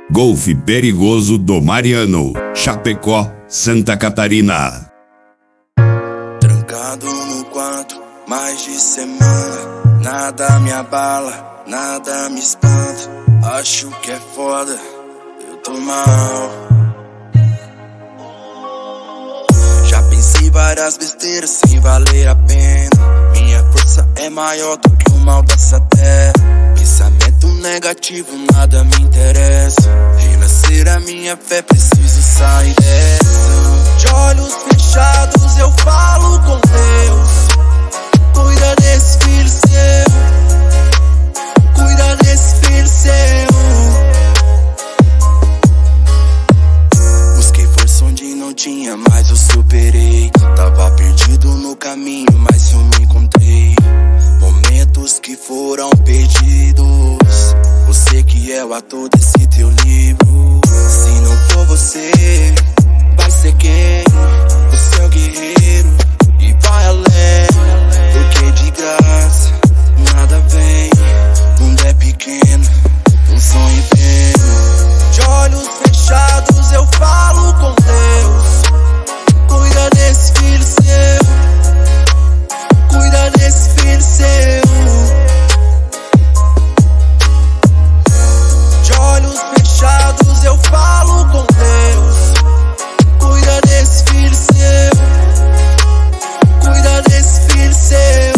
Golfe Perigoso do Mariano, Chapecó, Santa Catarina. Trancado no quarto, mais de semana. Nada me abala, nada me espanta. Acho que é foda, eu tô mal. Já pensei várias besteiras sem valer a pena. Minha força é maior do que o mal dessa terra. Pensamento negativo, nada me interessa. Renascer a minha fé, preciso sair dessa. De olhos fechados eu falo com Deus. Cuida desse filho seu. Cuida desse filho seu. Busquei força onde não tinha, mas eu superei. Tava perdido no caminho, mas eu me encontrei. Momentos que foram perdidos. Você que é o ator desse teu livro. Se não for você, vai ser quem? Você é o guerreiro e vai além. Porque de graça nada vem. O mundo é pequeno, um sonho vem. De olhos fechados eu falo com Deus. Cuida desse filho seu. Cuida desse filho seu. De olhos fechados eu falo com Deus. Cuida desse filho seu. Cuida desse filho seu.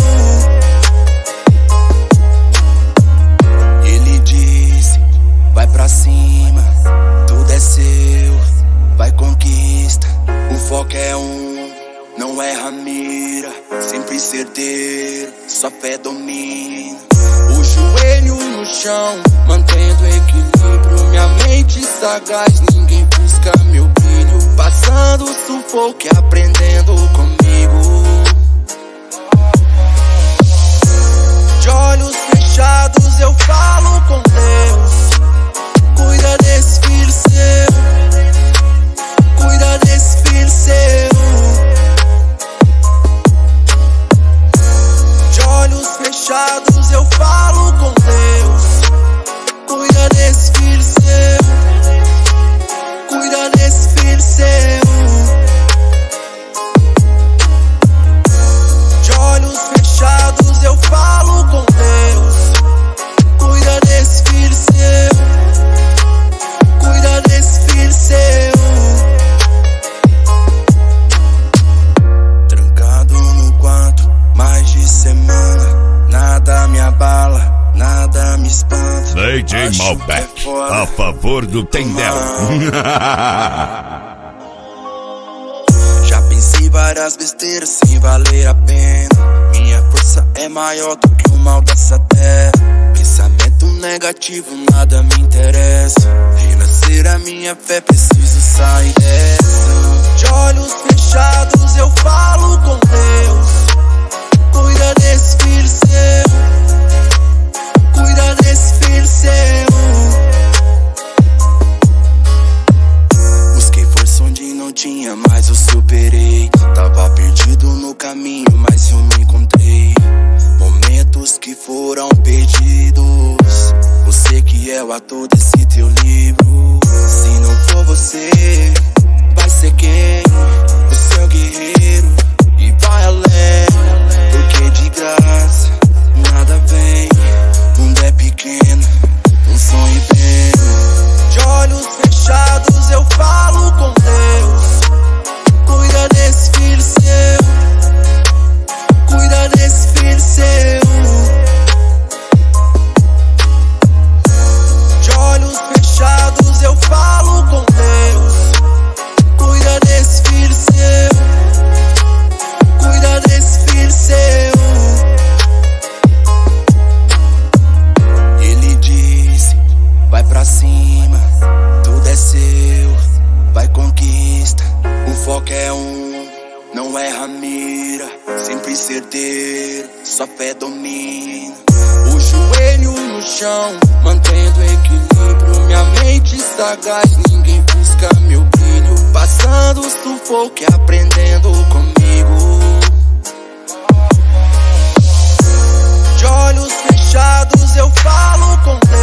Ele disse, vai pra cima, tudo é seu. Vai conquista, o foco é não erra a mira. Sempre certeiro, só fé domina. O joelho no chão, mantendo equilíbrio. Minha mente sagaz, ninguém busca meu brilho. Passando sufoco e aprendendo comigo. De olhos fechados eu falo com Deus. Cuida desse filho seu. Cuida desse filho seu. De olhos fechados eu falo com Deus. Cuida desse filho seu. Cuida desse filho seu. De olhos fechados eu falo com Deus. Cuida desse filho seu. Cuida desse filho seu. Trancado no quarto, mais de semana. Nada me abala, nada me espanta. DJ Malbec, a favor do Tendel. Já pensei várias besteiras sem valer a pena. Minha força é maior do que o mal dessa terra. Pensamento negativo, nada me interessa. Renascer a minha fé, preciso sair dessa. De olhos fechados eu falo com Deus. Cuida desse filho seu. Cuida desse filho seu. Busquei força onde não tinha, mas eu superei. Tava perdido no caminho, mas eu me encontrei. Momentos que foram perdidos. Você que é o ator desse teu livro. Se não for você, vai ser quem? Você é o guerreiro e vai além. Porque de graça nada vem. O mundo é pequeno, um sonho vem. De olhos fechados eu falo com Deus. Cuida desse filho seu. Cuida desse filho seu. De olhos fechados eu falo com Deus. Cuida desse filho seu. Cuida desse filho seu. Ele disse, vai pra cima, tudo é seu. Vai conquista, o foco é não erra a mira. Sempre certeiro, só fé domina. O joelho no chão, mantendo equilíbrio. Minha mente sagaz, ninguém busca meu brilho. Passando sufoco e aprendendo comigo. De olhos fechados eu falo com Deus.